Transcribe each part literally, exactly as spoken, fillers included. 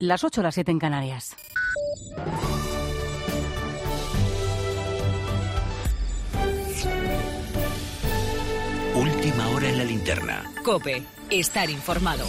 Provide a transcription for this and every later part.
Las ocho, las siete en Canarias. Última hora en la linterna. COPE. Estar informado.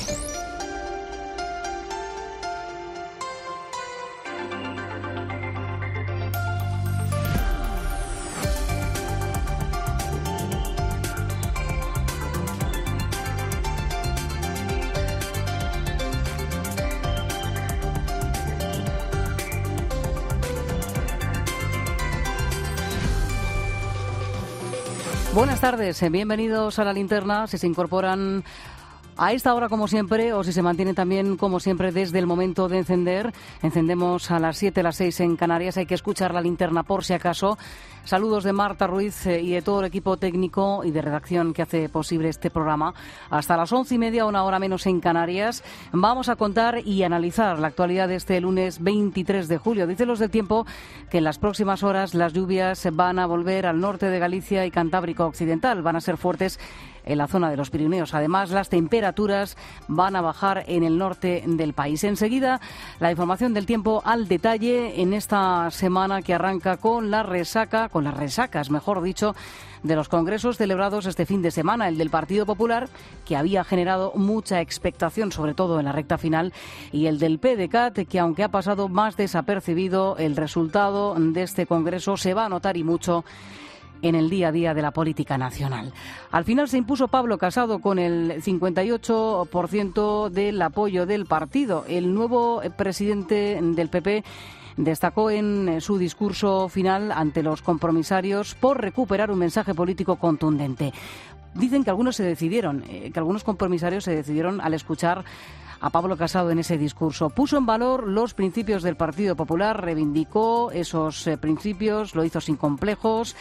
Buenas tardes, bienvenidos a La Linterna. Si se incorporan a esta hora como siempre o si se mantienen también como siempre desde el momento de encender, encendemos a las siete, las seis en Canarias. Hay que escuchar La Linterna por si acaso. Saludos de Marta Ruiz y de todo el equipo técnico y de redacción que hace posible este programa. Hasta las once y media, una hora menos en Canarias, vamos a contar y analizar la actualidad de este lunes veintitrés de julio. Dicen los del tiempo que en las próximas horas las lluvias van a volver al norte de Galicia y Cantábrico Occidental. Van a ser fuertes en la zona de los Pirineos. Además, las temperaturas van a bajar en el norte del país. Enseguida, la información del tiempo al detalle en esta semana que arranca con la resaca, con las resacas, mejor dicho, de los congresos celebrados este fin de semana. El del Partido Popular, que había generado mucha expectación, sobre todo en la recta final, y el del P D C A T, que aunque ha pasado más desapercibido, el resultado de este congreso se va a notar y mucho en el día a día de la política nacional. Al final se impuso Pablo Casado con el cincuenta y ocho por ciento del apoyo del partido. El nuevo presidente del P P destacó en su discurso final ante los compromisarios por recuperar un mensaje político contundente. Dicen que algunos se decidieron, eh, que algunos compromisarios se decidieron al escuchar a Pablo Casado en ese discurso. Puso en valor los principios del Partido Popular, reivindicó esos eh, principios, lo hizo sin complejos.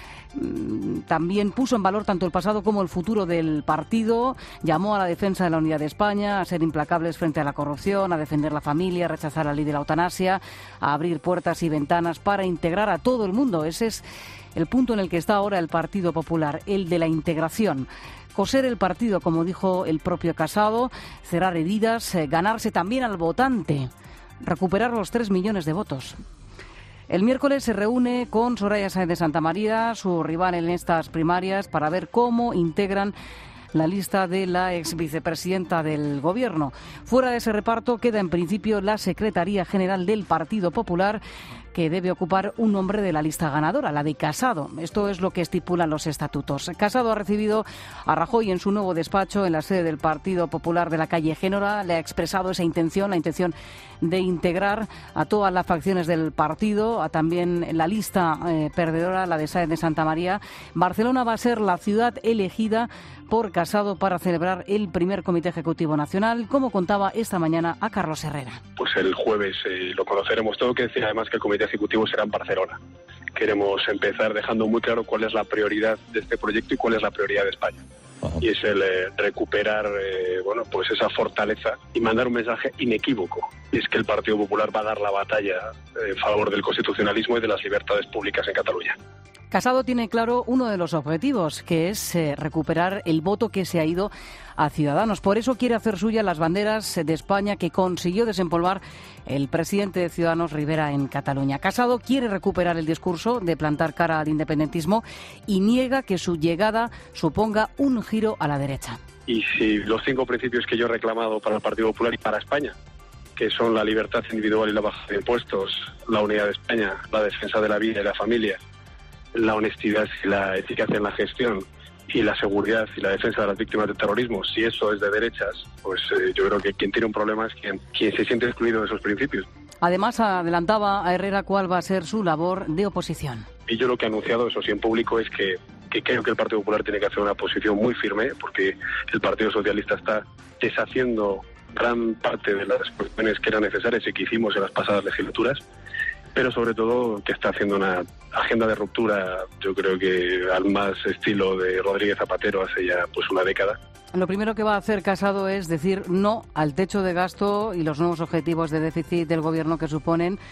También puso en valor tanto el pasado como el futuro del partido, llamó a la defensa de la unidad de España, a ser implacables frente a la corrupción, a defender la familia, a rechazar la ley de la eutanasia, a abrir puertas y ventanas para integrar a todo el mundo. Ese es el punto en el que está ahora el Partido Popular, el de la integración. Coser el partido, como dijo el propio Casado, cerrar heridas, eh, ganarse también al votante, recuperar los tres millones de votos. El miércoles se reúne con Soraya Sáenz de Santamaría, su rival en estas primarias, para ver cómo integran la lista de la ex vicepresidenta del Gobierno. Fuera de ese reparto queda en principio la Secretaría General del Partido Popular, que debe ocupar un nombre de la lista ganadora, la de Casado. Esto es lo que estipulan los estatutos. Casado ha recibido a Rajoy en su nuevo despacho en la sede del Partido Popular de la calle Génora. Le ha expresado esa intención, la intención de integrar a todas las facciones del partido, a también la lista eh, perdedora, la de Sáenz de Santamaría. Barcelona va a ser la ciudad elegida por Casado para celebrar el primer Comité Ejecutivo Nacional, como contaba esta mañana a Carlos Herrera. Pues el jueves eh, lo conoceremos todo, que decir además que el Comité Ejecutivo será en Barcelona. Queremos empezar dejando muy claro cuál es la prioridad de este proyecto y cuál es la prioridad de España. Ajá. Y es el eh, recuperar eh, bueno, pues esa fortaleza y mandar un mensaje inequívoco. Y es que el Partido Popular va a dar la batalla eh, en favor del constitucionalismo y de las libertades públicas en Cataluña. Casado tiene claro uno de los objetivos, que es eh, recuperar el voto que se ha ido a Ciudadanos. Por eso quiere hacer suya las banderas de España que consiguió desempolvar el presidente de Ciudadanos, Rivera, en Cataluña. Casado quiere recuperar el discurso de plantar cara al independentismo y niega que su llegada suponga un giro a la derecha. Y si los cinco principios que yo he reclamado para el Partido Popular y para España, que son la libertad individual y la baja de impuestos, la unidad de España, la defensa de la vida y la familia, la honestidad y la eficacia en la gestión y la seguridad y la defensa de las víctimas del terrorismo, si eso es de derechas, pues eh, yo creo que quien tiene un problema es quien, quien se siente excluido de esos principios. Además, adelantaba a Herrera cuál va a ser su labor de oposición. Y yo lo que he anunciado, eso sí, en público, es que, que creo que el Partido Popular tiene que hacer una posición muy firme, porque el Partido Socialista está deshaciendo gran parte de las cuestiones que eran necesarias y que hicimos en las pasadas legislaturas, pero sobre todo que está haciendo una agenda de ruptura, yo creo que al más estilo de Rodríguez Zapatero hace ya pues una década. Lo primero que va a hacer Casado es decir no al techo de gasto y los nuevos objetivos de déficit del Gobierno que suponen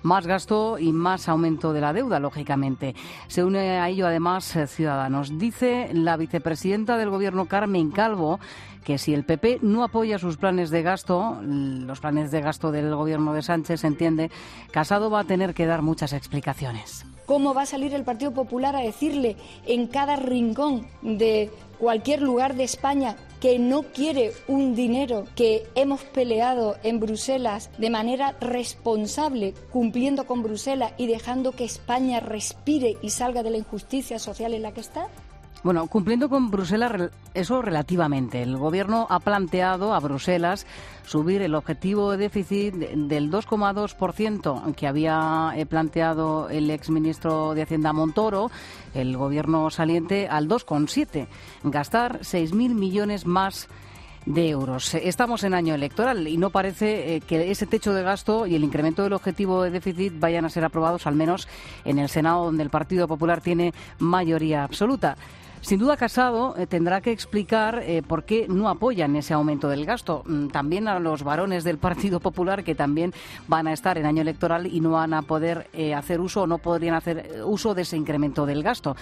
más gasto y más aumento de la deuda, lógicamente. Se une a ello además Ciudadanos. Dice la vicepresidenta del Gobierno, Carmen Calvo, que si el P P no apoya sus planes de gasto, los planes de gasto del Gobierno de Sánchez, se entiende, Casado va a tener que dar muchas explicaciones. ¿Cómo va a salir el Partido Popular a decirle en cada rincón de cualquier lugar de España que no quiere un dinero que hemos peleado en Bruselas de manera responsable, cumpliendo con Bruselas y dejando que España respire y salga de la injusticia social en la que está? Bueno, cumpliendo con Bruselas, eso relativamente. El Gobierno ha planteado a Bruselas subir el objetivo de déficit del dos coma dos por ciento que había planteado el exministro de Hacienda Montoro, el Gobierno saliente, al dos coma siete. Gastar seis mil millones más de euros. Estamos en año electoral y no parece eh, que ese techo de gasto y el incremento del objetivo de déficit vayan a ser aprobados, al menos en el Senado, donde el Partido Popular tiene mayoría absoluta. Sin duda, Casado eh, tendrá que explicar eh, por qué no apoyan ese aumento del gasto. Mm, también a los varones del Partido Popular, que también van a estar en año electoral y no van a poder eh, hacer uso o no podrían hacer uso de ese incremento del gasto.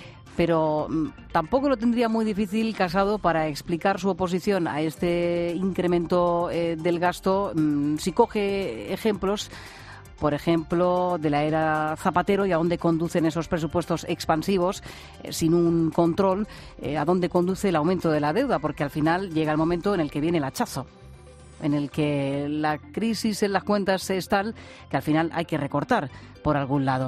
Pero mm, tampoco lo tendría muy difícil Casado para explicar su oposición a este incremento eh, del gasto mm, si coge ejemplos, por ejemplo, de la era Zapatero y a dónde conducen esos presupuestos expansivos eh, sin un control, eh, a dónde conduce el aumento de la deuda, porque al final llega el momento en el que viene el hachazo, en el que la crisis en las cuentas es tal que al final hay que recortar por algún lado.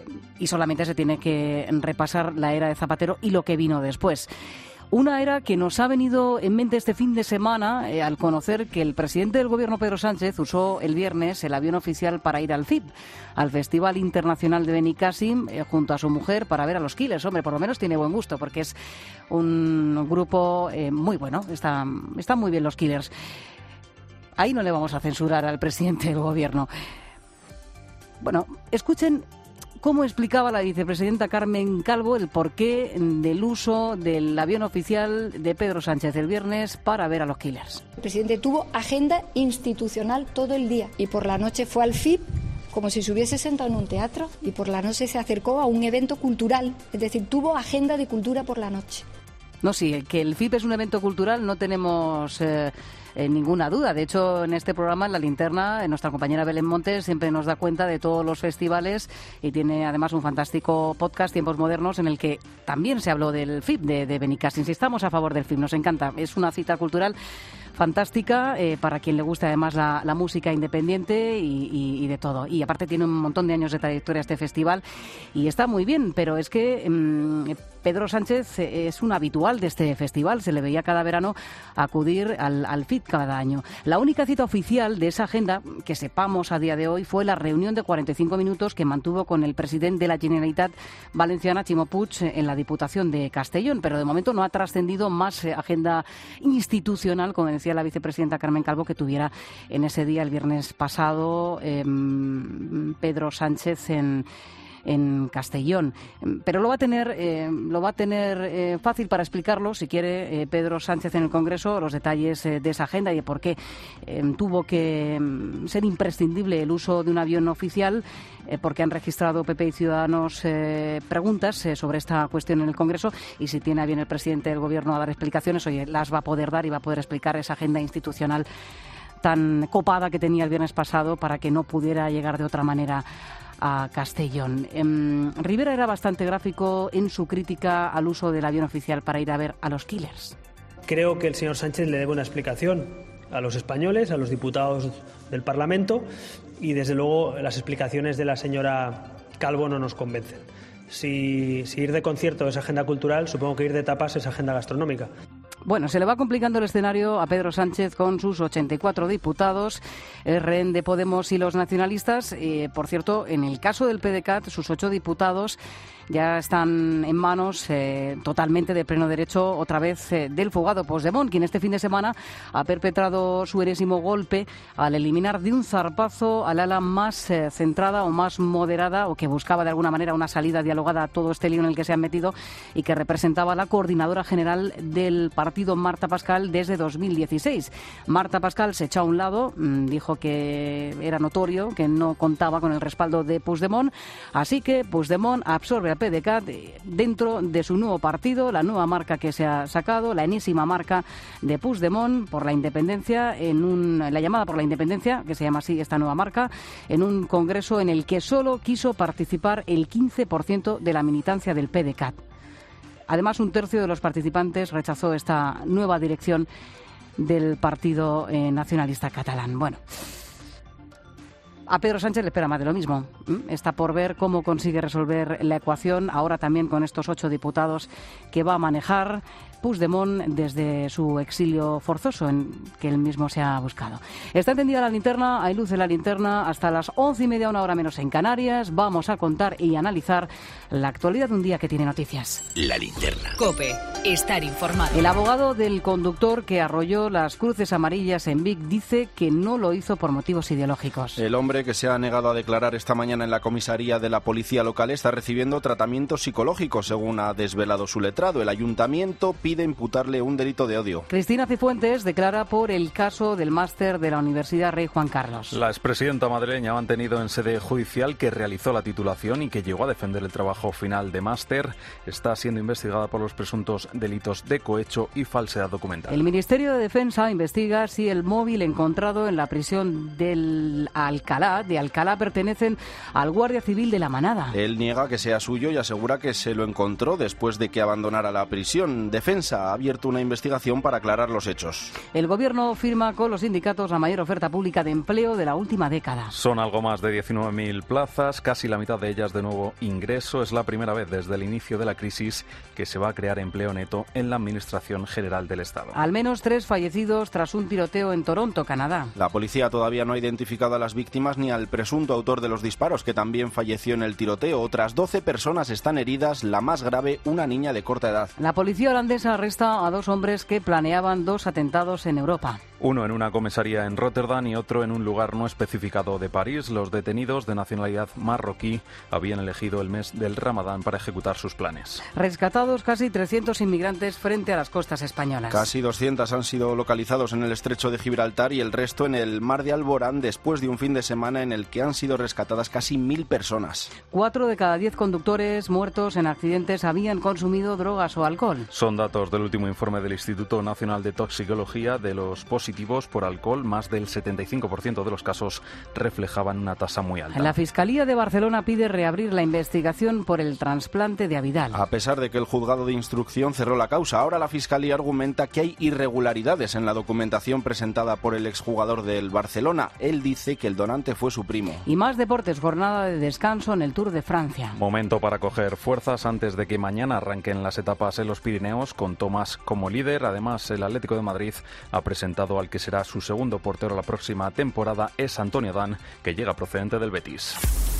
Y solamente se tiene que repasar la era de Zapatero y lo que vino después. Una era que nos ha venido en mente este fin de semana eh, al conocer que el presidente del Gobierno, Pedro Sánchez, usó el viernes el avión oficial para ir al F I P, al Festival Internacional de Benicàssim, eh, junto a su mujer, para ver a los Killers. Hombre, por lo menos tiene buen gusto, porque es un grupo eh, muy bueno. Está, están muy bien los Killers. Ahí no le vamos a censurar al presidente del Gobierno. Bueno, escuchen cómo explicaba la vicepresidenta Carmen Calvo el porqué del uso del avión oficial de Pedro Sánchez el viernes para ver a los Killers. El presidente tuvo agenda institucional todo el día y por la noche fue al F I P como si se hubiese sentado en un teatro y por la noche se acercó a un evento cultural, es decir, tuvo agenda de cultura por la noche. No, sí, que el F I P es un evento cultural no tenemos eh, eh, ninguna duda. De hecho, en este programa, en La Linterna, nuestra compañera Belén Montes siempre nos da cuenta de todos los festivales y tiene además un fantástico podcast, Tiempos Modernos, en el que también se habló del F I P, de, de Benicàssim. Si estamos a favor del F I P, nos encanta. Es una cita cultural fantástica eh, para quien le gusta además la, la música independiente y, y, y de todo. Y aparte tiene un montón de años de trayectoria este festival y está muy bien, pero es que mmm, Pedro Sánchez es un habitual de este festival. Se le veía cada verano acudir al, al F I P cada año. La única cita oficial de esa agenda, que sepamos a día de hoy, fue la reunión de cuarenta y cinco minutos que mantuvo con el presidente de la Generalitat Valenciana, Ximo Puig, en la Diputación de Castellón. Pero de momento no ha trascendido más agenda institucional, como decía la vicepresidenta Carmen Calvo, que tuviera en ese día, el viernes pasado, eh, Pedro Sánchez en en Castellón, pero lo va a tener eh, lo va a tener eh, fácil para explicarlo si quiere eh, Pedro Sánchez en el Congreso, los detalles eh, de esa agenda y de por qué eh, tuvo que eh, ser imprescindible el uso de un avión oficial, eh, porque han registrado P P y Ciudadanos eh, preguntas eh, sobre esta cuestión en el Congreso, y si tiene a bien el presidente del Gobierno a dar explicaciones, oye, las va a poder dar y va a poder explicar esa agenda institucional tan copada que tenía el viernes pasado para que no pudiera llegar de otra manera a Castellón. Eh, Rivera era bastante gráfico en su crítica al uso del avión oficial para ir a ver a los Killers. Creo que el señor Sánchez le debe una explicación a los españoles, a los diputados del Parlamento, y desde luego las explicaciones de la señora Calvo no nos convencen. Si, si ir de concierto es agenda cultural, supongo que ir de tapas es agenda gastronómica. Bueno, se le va complicando el escenario a Pedro Sánchez con sus ochenta y cuatro diputados, el rehén de Podemos y los nacionalistas. Eh, por cierto, en el caso del P D C A T, sus ocho diputados ya están en manos eh, totalmente de pleno derecho otra vez eh, del fugado Puigdemont, quien este fin de semana ha perpetrado su enésimo golpe al eliminar de un zarpazo al ala más eh, centrada o más moderada, o que buscaba de alguna manera una salida dialogada a todo este lío en el que se han metido, y que representaba a la coordinadora general del partido, Marta Pascal, desde dos mil dieciséis. Marta Pascal se echó a un lado, dijo que era notorio que no contaba con el respaldo de Puigdemont, así que Puigdemont absorbe a PDeCAT dentro de su nuevo partido, la nueva marca que se ha sacado, la enésima marca de Puigdemont por la independencia, en un, la llamada por la independencia, que se llama así esta nueva marca, en un congreso en el que solo quiso participar el quince por ciento de la militancia del PDeCAT. Además, un tercio de los participantes rechazó esta nueva dirección del Partido eh, Nacionalista Catalán. Bueno, a Pedro Sánchez le espera más de lo mismo. Está por ver cómo consigue resolver la ecuación, ahora también con estos ocho diputados que va a manejar Puigdemont desde su exilio forzoso en que él mismo se ha buscado. Está encendida la linterna, hay luz en la linterna hasta las once y media, una hora menos en Canarias. Vamos a contar y analizar la actualidad de un día que tiene noticias. La linterna. COPE, estar informado. El abogado del conductor que arrolló las cruces amarillas en Vic dice que no lo hizo por motivos ideológicos. El hombre, que se ha negado a declarar esta mañana en la comisaría de la policía local, está recibiendo tratamiento psicológico, según ha desvelado su letrado. El ayuntamiento pide imputarle un delito de odio. Cristina Cifuentes declara por el caso del máster de la Universidad Rey Juan Carlos. La expresidenta madrileña ha mantenido en sede judicial que realizó la titulación y que llegó a defender el trabajo final de máster. Está siendo investigada por los presuntos delitos de cohecho y falsedad documental. El Ministerio de Defensa investiga si el móvil encontrado en la prisión del Alcalá, de Alcalá, pertenecen al guardia civil de la Manada. Él niega que sea suyo y asegura que se lo encontró después de que abandonara la prisión. Defensa ha abierto una investigación para aclarar los hechos. El Gobierno firma con los sindicatos la mayor oferta pública de empleo de la última década. Son algo más de diecinueve mil plazas, casi la mitad de ellas de nuevo ingreso. Es la primera vez desde el inicio de la crisis que se va a crear empleo neto en la Administración General del Estado. Al menos tres fallecidos tras un tiroteo en Toronto, Canadá. La policía todavía no ha identificado a las víctimas ni al presunto autor de los disparos, que también falleció en el tiroteo. Otras doce personas están heridas, la más grave, una niña de corta edad. La policía holandesa arresta a dos hombres que planeaban dos atentados en Europa. Uno en una comisaría en Rotterdam y otro en un lugar no especificado de París. Los detenidos, de nacionalidad marroquí, habían elegido el mes del Ramadán para ejecutar sus planes. Rescatados casi trescientos inmigrantes frente a las costas españolas. Casi doscientos han sido localizados en el estrecho de Gibraltar y el resto en el mar de Alborán, después de un fin de semana en el que han sido rescatadas casi mil personas. Cuatro de cada diez conductores muertos en accidentes habían consumido drogas o alcohol. Son datos del último informe del Instituto Nacional de Toxicología. De los positivos por alcohol, más del setenta y cinco por ciento de los casos reflejaban una tasa muy alta. La Fiscalía de Barcelona pide reabrir la investigación por el trasplante de Abidal. A pesar de que el juzgado de instrucción cerró la causa, ahora la Fiscalía argumenta que hay irregularidades en la documentación presentada por el exjugador del Barcelona. Él dice que el donante fue su primo. Y más deportes, jornada de descanso en el Tour de Francia. Momento para coger fuerzas antes de que mañana arranquen las etapas en los Pirineos, con Tomás como líder. Además, el Atlético de Madrid ha presentado al que será su segundo portero la próxima temporada, es Antonio Dan, que llega procedente del Betis.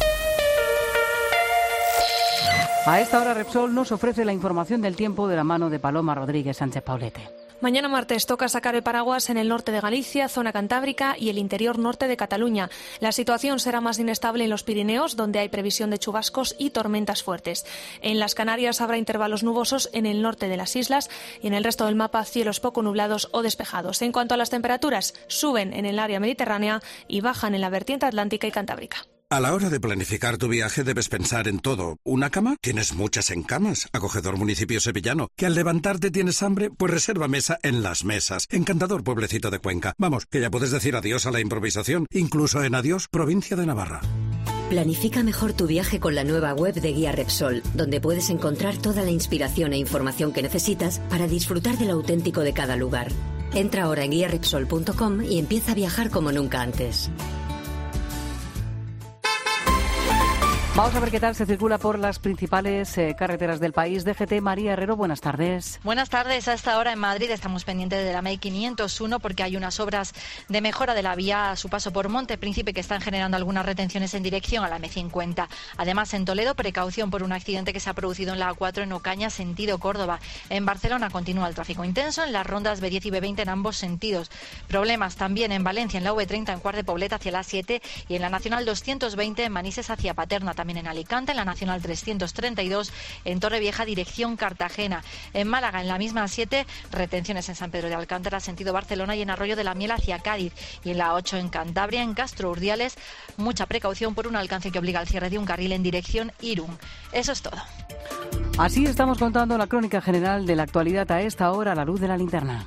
A esta hora Repsol nos ofrece la información del tiempo de la mano de Paloma Rodríguez Sánchez Paulete. Mañana martes toca sacar el paraguas en el norte de Galicia, zona cantábrica y el interior norte de Cataluña. La situación será más inestable en los Pirineos, donde hay previsión de chubascos y tormentas fuertes. En las Canarias habrá intervalos nubosos en el norte de las islas y en el resto del mapa cielos poco nublados o despejados. En cuanto a las temperaturas, suben en el área mediterránea y bajan en la vertiente atlántica y cantábrica. A la hora de planificar tu viaje debes pensar en todo. ¿Una cama? Tienes muchas en Camas, acogedor municipio sevillano. ¿Que al levantarte tienes hambre? Pues reserva mesa en Las Mesas. Encantador pueblecito de Cuenca. Vamos, que ya puedes decir adiós a la improvisación, incluso en adiós, provincia de Navarra. Planifica mejor tu viaje con la nueva web de Guía Repsol, donde puedes encontrar toda la inspiración e información que necesitas para disfrutar de lo auténtico de cada lugar. Entra ahora en guía repsol punto com y empieza a viajar como nunca antes. Vamos a ver qué tal se circula por las principales eh, carreteras del país. D G T, María Herrero, buenas tardes. Buenas tardes. A esta hora en Madrid estamos pendientes de la M E I quinientos uno porque hay unas obras de mejora de la vía a su paso por Monte Príncipe que están generando algunas retenciones en dirección a la M cincuenta. Además, en Toledo, precaución por un accidente que se ha producido en la A cuatro en Ocaña, sentido Córdoba. En Barcelona continúa el tráfico intenso en las rondas B diez y B veinte en ambos sentidos. Problemas también en Valencia, en la V treinta en Cuart de Poblet hacia la A siete y en la Nacional doscientos veinte en Manises hacia Paterna. También en Alicante, en la Nacional trescientos treinta y dos, en Torrevieja, dirección Cartagena. En Málaga, en la misma A siete, retenciones en San Pedro de Alcántara, sentido Barcelona, y en Arroyo de la Miel hacia Cádiz. Y en la ocho, en Cantabria, en Castro Urdiales, mucha precaución por un alcance que obliga al cierre de un carril en dirección Irún. Eso es todo. Así estamos contando la crónica general de la actualidad a esta hora, a la luz de la linterna.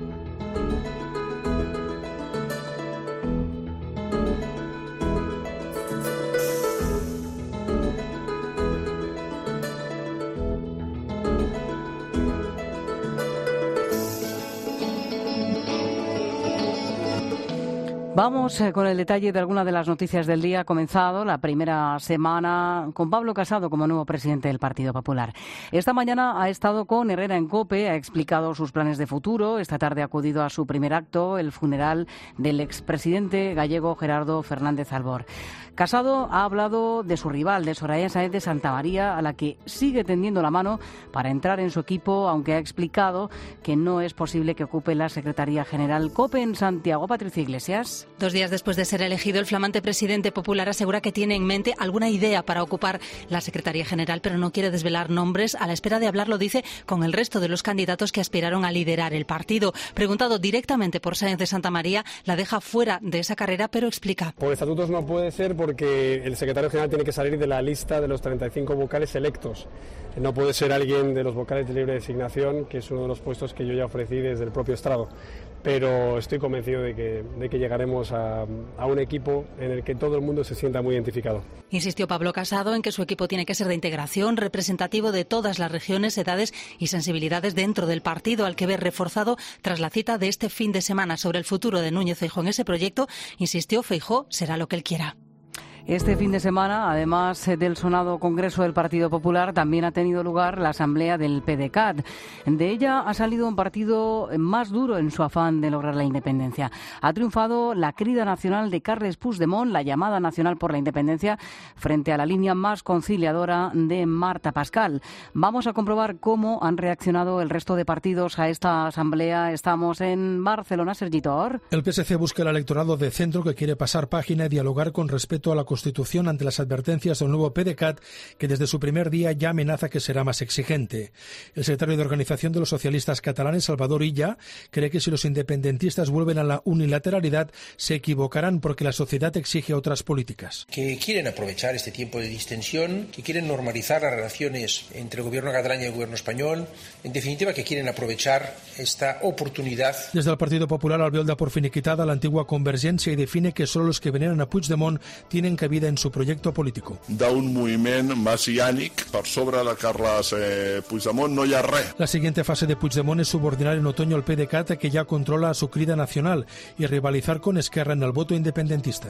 Vamos eh, con el detalle de algunas de las noticias del día. Ha comenzado la primera semana con Pablo Casado como nuevo presidente del Partido Popular. Esta mañana ha estado con Herrera en COPE, ha explicado sus planes de futuro. Esta tarde ha acudido a su primer acto, el funeral del expresidente gallego Gerardo Fernández Albor. Casado ha hablado de su rival, de Soraya Sáenz de Santamaría, a la que sigue tendiendo la mano para entrar en su equipo, aunque ha explicado que no es posible que ocupe la Secretaría General. COPE en Santiago, Patricia Iglesias. Dos días después de ser elegido, el flamante presidente popular asegura que tiene en mente alguna idea para ocupar la Secretaría General, pero no quiere desvelar nombres. A la espera de hablar, lo dice, con el resto de los candidatos que aspiraron a liderar el partido. Preguntado directamente por Sáenz de Santamaría, la deja fuera de esa carrera, pero explica. Por estatutos no puede ser porque el secretario general tiene que salir de la lista de los treinta y cinco vocales electos. No puede ser alguien de los vocales de libre designación, que es uno de los puestos que yo ya ofrecí desde el propio estrado. Pero estoy convencido de que, de que llegaremos a, a un equipo en el que todo el mundo se sienta muy identificado. Insistió Pablo Casado en que su equipo tiene que ser de integración, representativo de todas las regiones, edades y sensibilidades dentro del partido, al que ve reforzado tras la cita de este fin de semana sobre el futuro de Núñez Feijóo en ese proyecto. Insistió, Feijóo será lo que él quiera. Este fin de semana, además del sonado Congreso del Partido Popular, también ha tenido lugar la asamblea del P D C A T. De ella ha salido un partido más duro en su afán de lograr la independencia. Ha triunfado la crida nacional de Carles Puigdemont, la llamada nacional por la independencia, frente a la línea más conciliadora de Marta Pascal. Vamos a comprobar cómo han reaccionado el resto de partidos a esta asamblea. Estamos en Barcelona, Sergito Or. El P S C busca el electorado de centro que quiere pasar página y dialogar con respeto a la Constitución ante las advertencias del nuevo P D C A T, que desde su primer día ya amenaza que será más exigente. El secretario de Organización de los Socialistas Catalanes, Salvador Illa, cree que si los independentistas vuelven a la unilateralidad, se equivocarán porque la sociedad exige otras políticas. Que quieren aprovechar este tiempo de distensión, que quieren normalizar las relaciones entre el gobierno catalán y el gobierno español, en definitiva que quieren aprovechar esta oportunidad. Desde el Partido Popular, Albiol da por finiquitada la antigua Convergència y define que solo los que veneran a Puigdemont tienen que vida en su proyecto político. D'un moviment messiànic per sobre de Carles eh, Puigdemont no hi ha res. La siguiente fase de Puigdemont es subordinar en otoño al P D C A T, que ya controla a su crida nacional, y rivalizar con Esquerra en el voto independentista.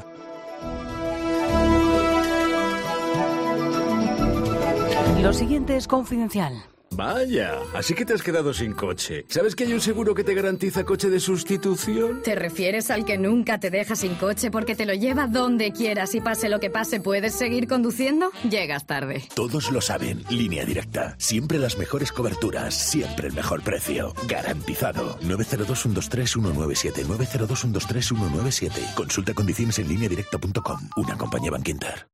Lo siguiente es confidencial. Vaya, así que te has quedado sin coche. ¿Sabes que hay un seguro que te garantiza coche de sustitución? ¿Te refieres al que nunca te deja sin coche porque te lo lleva donde quieras y pase lo que pase puedes seguir conduciendo? Llegas tarde. Todos lo saben. Línea Directa. Siempre las mejores coberturas, siempre el mejor precio. Garantizado. nueve cero dos, uno dos tres, uno nueve siete. nueve cero dos, uno dos tres, uno nueve siete. Consulta condiciones en línea directa punto com. Una compañía Bankinter.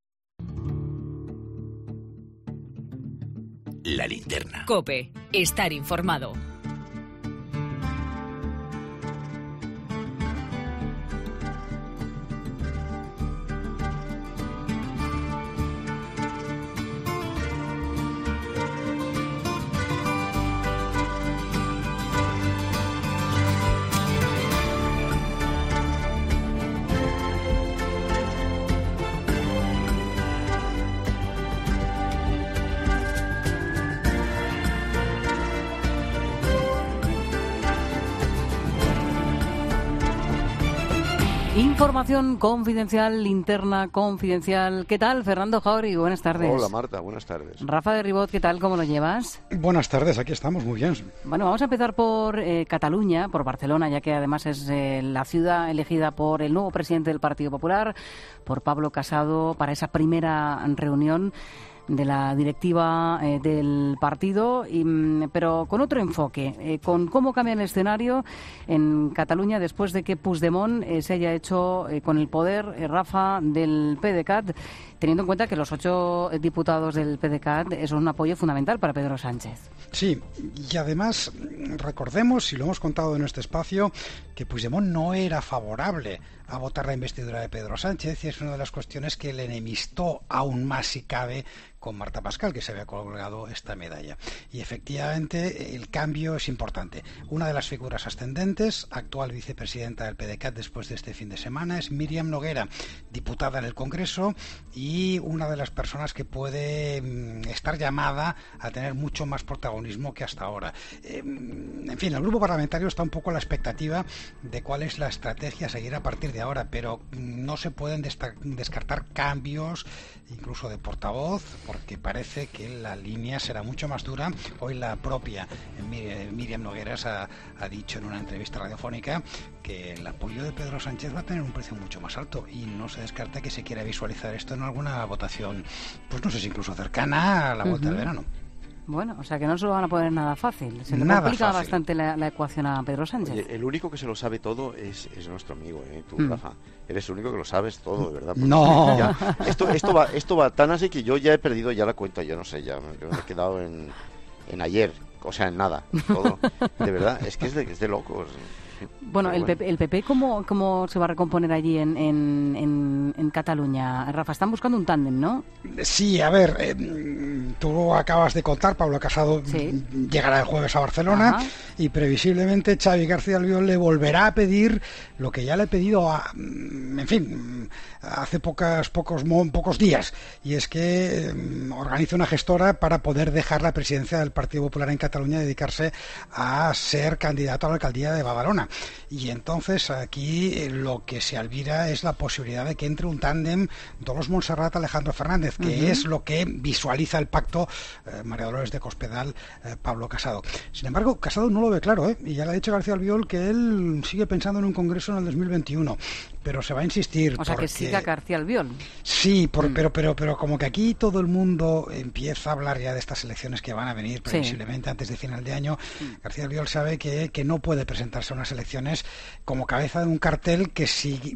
La linterna. COPE. Estar informado. Información confidencial, linterna confidencial. ¿Qué tal, Fernando Jauregui? Buenas tardes. Hola, Marta, buenas tardes. Rafa de Ribot, ¿qué tal? ¿Cómo lo llevas? Buenas tardes, aquí estamos, muy bien. Bueno, vamos a empezar por eh, Cataluña, por Barcelona, ya que además es eh, la ciudad elegida por el nuevo presidente del Partido Popular, por Pablo Casado, para esa primera reunión de la directiva eh, del partido, y, pero con otro enfoque, eh, con cómo cambia el escenario en Cataluña después de que Puigdemont eh, se haya hecho eh, con el poder, eh, Rafa, del PDeCAT, teniendo en cuenta que los ocho diputados del PDeCAT son un apoyo fundamental para Pedro Sánchez. Sí, y además recordemos, y lo hemos contado en este espacio, que Puigdemont no era favorable a votar la investidura de Pedro Sánchez, y es una de las cuestiones que le enemistó aún más, si cabe, con Marta Pascal, que se había colgado esta medalla. Y efectivamente el cambio es importante. Una de las figuras ascendentes, actual vicepresidenta del PDeCAT después de este fin de semana, es Míriam Noguera, diputada en el Congreso y una de las personas que puede mm, estar llamada a tener mucho más protagonismo que hasta ahora. Eh, en fin, el grupo parlamentario está un poco a la expectativa de cuál es la estrategia a seguir a partir de ahora, pero no se pueden descartar cambios, incluso de portavoz, porque parece que la línea será mucho más dura. Hoy la propia Míriam Nogueras ha, ha dicho en una entrevista radiofónica que el apoyo de Pedro Sánchez va a tener un precio mucho más alto, y no se descarta que se quiera visualizar esto en alguna votación, pues no sé si incluso cercana a la vuelta uh-huh. del verano. Bueno, o sea que no se lo van a poner nada fácil. Se le nada complica fácil. bastante la, la ecuación a Pedro Sánchez. Oye, el único que se lo sabe todo es, es nuestro amigo, ¿eh? Tú, mm. Rafa. Eres el único que lo sabes todo, de verdad. No. Ya, esto, esto, va, esto va tan así que yo ya he perdido ya la cuenta, yo no sé, ya me, me he quedado en, en ayer, o sea, en nada. Todo. De verdad, es que es de, es de locos. Bueno, el P P, el P P ¿cómo, cómo se va a recomponer allí en, en, en, en Cataluña? Rafa, están buscando un tándem, ¿no? Sí, a ver, eh, tú acabas de contar, Pablo Casado sí. llegará el jueves a Barcelona. Ajá. Y previsiblemente Xavi García Albiol le volverá a pedir lo que ya le he pedido a, en fin, hace pocas, pocos, pocos días, y es que eh, organice una gestora para poder dejar la presidencia del Partido Popular en Cataluña y dedicarse a ser candidato a la alcaldía de Badalona. Y entonces aquí eh, lo que se albira es la posibilidad de que entre un tándem Dolors Montserrat Alejandro Fernández, que uh-huh. es lo que visualiza el pacto eh, María Dolores de Cospedal eh, Pablo Casado. Sin embargo, Casado no lo ve claro, ¿eh? Y ya le ha dicho García Albiol que él sigue pensando en un congreso en el dos mil veintiuno, pero se va a insistir. O sea, porque... que siga García Albiol. Sí, por, mm. pero, pero, pero como que aquí todo el mundo empieza a hablar ya de estas elecciones que van a venir previsiblemente sí. antes de final de año. Mm. García Albiol sabe que, que no puede presentarse a unas elecciones como cabeza de un cartel que,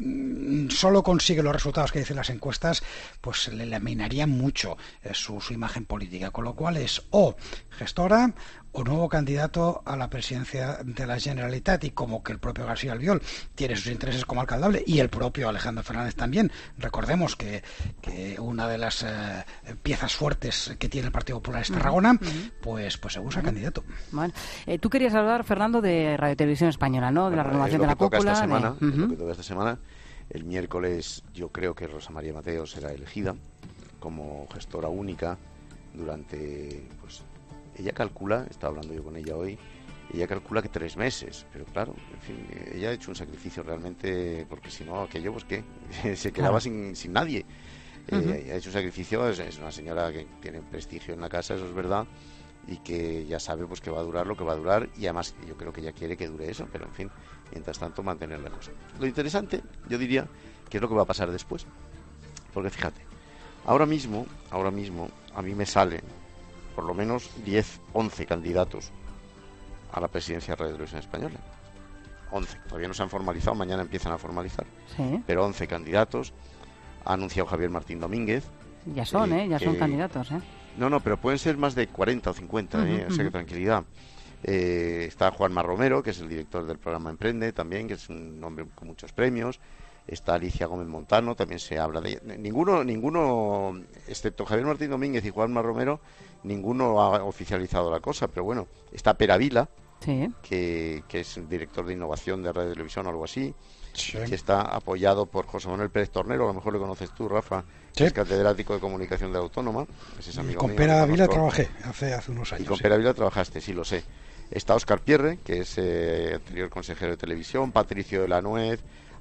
si solo consigue los resultados que dicen las encuestas, pues le laminaría mucho eh, su, su imagen política, con lo cual es o gestora o nuevo candidato a la presidencia de la Generalitat. Y como que el propio García Albiol tiene sus intereses como alcaldable, y el propio Alejandro Fernández también, recordemos que, que una de las eh, piezas fuertes que tiene el Partido Popular es Tarragona, uh-huh. pues, pues seguro es uh-huh. candidato. Bueno, eh, tú querías hablar, Fernando, de Radio Televisión Española, ¿no? De bueno, la renovación de la cúpula. Esta semana, de... uh-huh. Es lo que toca esta semana. El miércoles yo creo que Rosa María Mateo será elegida como gestora única durante, pues, ella calcula, estaba hablando yo con ella hoy, ella calcula que tres meses, pero claro, en fin, ella ha hecho un sacrificio realmente, porque si no, aquello, pues qué, se quedaba claro. sin, sin nadie. Uh-huh. Eh, ha hecho un sacrificio, es, es una señora que tiene prestigio en la casa, eso es verdad, y que ya sabe pues que va a durar lo que va a durar, y además yo creo que ella quiere que dure eso, pero en fin, mientras tanto mantener la cosa. Lo interesante, yo diría, que es lo que va a pasar después, porque fíjate, ahora mismo, ahora mismo, a mí me sale por lo menos diez, once candidatos a la presidencia de Radio Televisión Española. once, todavía no se han formalizado, mañana empiezan a formalizar. Sí. Pero once candidatos. Ha anunciado Javier Martín Domínguez. Ya son, ¿eh? ¿eh? Ya que... son candidatos, ¿eh? No, no, pero pueden ser más de cuarenta o cincuenta, uh-huh, ¿eh? O sea que tranquilidad. Eh, está Juanma Romero, que es el director del programa Emprende, también, que es un hombre con muchos premios. Está Alicia Gómez Montano, también se habla de ella. Ninguno, ninguno, excepto Javier Martín Domínguez y Juanma Romero, ninguno ha oficializado la cosa, pero bueno, está Pere Vila, sí. que, que es el director de innovación de Radio Televisión o algo así, sí. que está apoyado por José Manuel Pérez Tornero, a lo mejor le conoces tú, Rafa, sí. es catedrático de comunicación de la Autónoma. Ese es amigo y con mío, Pere Vila trabajé hace, hace unos años. Y con sí. Pere Vila trabajaste, sí, lo sé. Está Óscar Pierre, que es eh, anterior consejero de televisión, Patricio de la Nuez,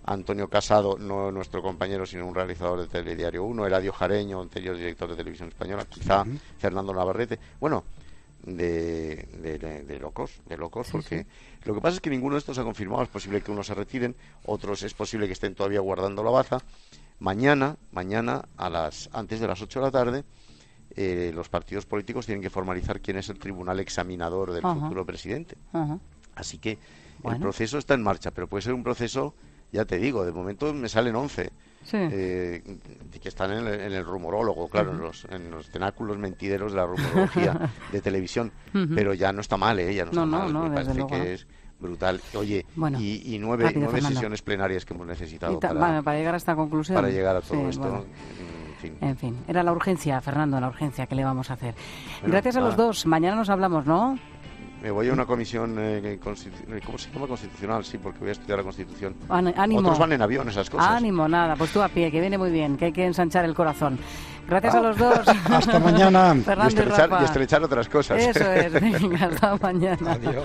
Antonio Casado, no nuestro compañero, sino un realizador de Telediario uno, Eladio Jareño, anterior director de Televisión Española, quizá uh-huh. Fernando Navarrete, bueno, de, de, de, de locos, de locos, sí, porque sí. Lo que pasa es que ninguno de estos se ha confirmado. Es posible que unos se retiren, otros es posible que estén todavía guardando la baza. Mañana, mañana a las antes de las ocho de la tarde, eh, los partidos políticos tienen que formalizar quién es el tribunal examinador del uh-huh. futuro presidente. Uh-huh. Así que bueno. El proceso está en marcha, pero puede ser un proceso, ya te digo, de momento me salen once. Sí. Eh, que están en el, en el rumorólogo, claro, uh-huh. en, los, en los cenáculos mentideros de la rumorología de televisión, uh-huh. pero ya no está mal, ¿eh? Ya no, no está no, mal, no, me parece luego, que ¿no? es brutal. Oye, bueno, y, y nueve, rápido, nueve sesiones plenarias que hemos necesitado ta, para, vale, para llegar a esta conclusión. Para llegar a todo sí, esto. Bueno. En fin. En fin, era la urgencia, Fernando, la urgencia que le vamos a hacer. Bueno, gracias a los ah, dos. Mañana nos hablamos, ¿no? Me voy a una comisión, eh, constitu- ¿cómo se llama? Constitucional, sí, porque voy a estudiar la Constitución. Ánimo. Otros van en avión, esas cosas. Ánimo, nada, pues tú a pie, que viene muy bien, que hay que ensanchar el corazón. Gracias ah. a los dos. Hasta mañana. Y estrechar, y estrechar otras cosas. Eso es, venga, hasta mañana. Adiós.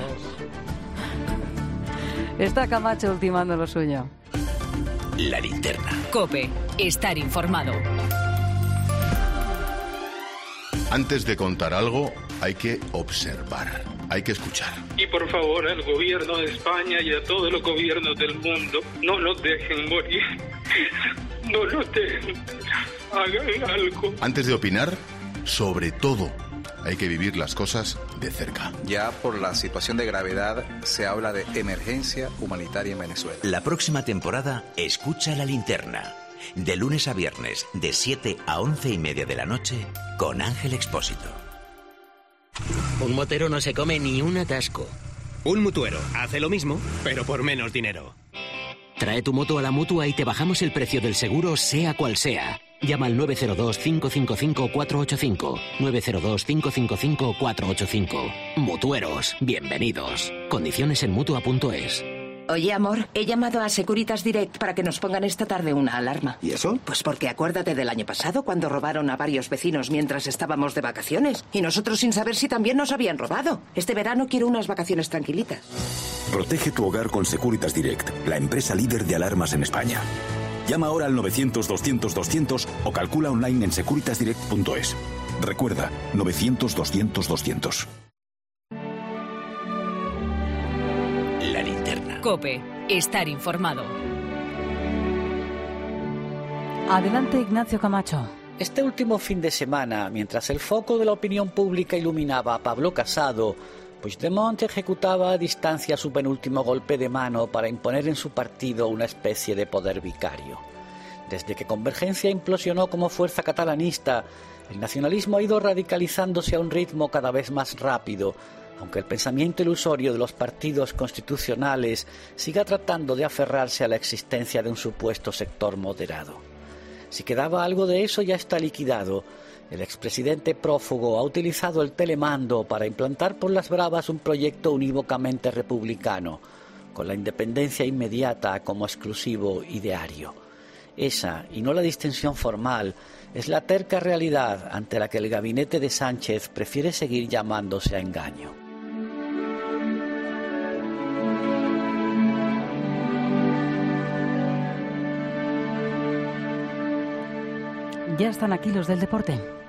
Está Camacho ultimando lo suyo. La linterna. COPE, estar informado. Antes de contar algo, hay que observar, hay que escuchar. Y por favor, al gobierno de España y a todos los gobiernos del mundo, no los dejen morir. No los dejen. Hagan algo. Antes de opinar, sobre todo, hay que vivir las cosas de cerca. Ya por la situación de gravedad se habla de emergencia humanitaria en Venezuela. La próxima temporada, escucha La Linterna. De lunes a viernes, de siete a once y media de la noche, con Ángel Expósito. Un motero no se come ni un atasco. Un mutuero hace lo mismo, pero por menos dinero. Trae tu moto a la Mutua y te bajamos el precio del seguro, sea cual sea. Llama al nueve cero dos, cinco cinco cinco, cuatro ocho cinco. nueve cero dos, cinco cinco cinco, cuatro ocho cinco. Mutueros, bienvenidos. Condiciones en Mutua punto es. Oye, amor, he llamado a Securitas Direct para que nos pongan esta tarde una alarma. ¿Y eso? Pues porque acuérdate del año pasado cuando robaron a varios vecinos mientras estábamos de vacaciones. Y nosotros sin saber si también nos habían robado. Este verano quiero unas vacaciones tranquilitas. Protege tu hogar con Securitas Direct, la empresa líder de alarmas en España. Llama ahora al novecientos, doscientos, doscientos o calcula online en securitas direct punto es. Recuerda, novecientos, doscientos, doscientos. La linterna. COPE, estar informado. Adelante, Ignacio Camacho. Este último fin de semana, mientras el foco de la opinión pública iluminaba a Pablo Casado, Puigdemont ejecutaba a distancia su penúltimo golpe de mano para imponer en su partido una especie de poder vicario. Desde que Convergencia implosionó como fuerza catalanista, el nacionalismo ha ido radicalizándose a un ritmo cada vez más rápido, aunque el pensamiento ilusorio de los partidos constitucionales siga tratando de aferrarse a la existencia de un supuesto sector moderado. Si quedaba algo de eso, ya está liquidado. El expresidente prófugo ha utilizado el telemando para implantar por las bravas un proyecto unívocamente republicano, con la independencia inmediata como exclusivo ideario. Esa, y no la distensión formal, es la terca realidad ante la que el gabinete de Sánchez prefiere seguir llamándose a engaño. Ya están aquí los del deporte.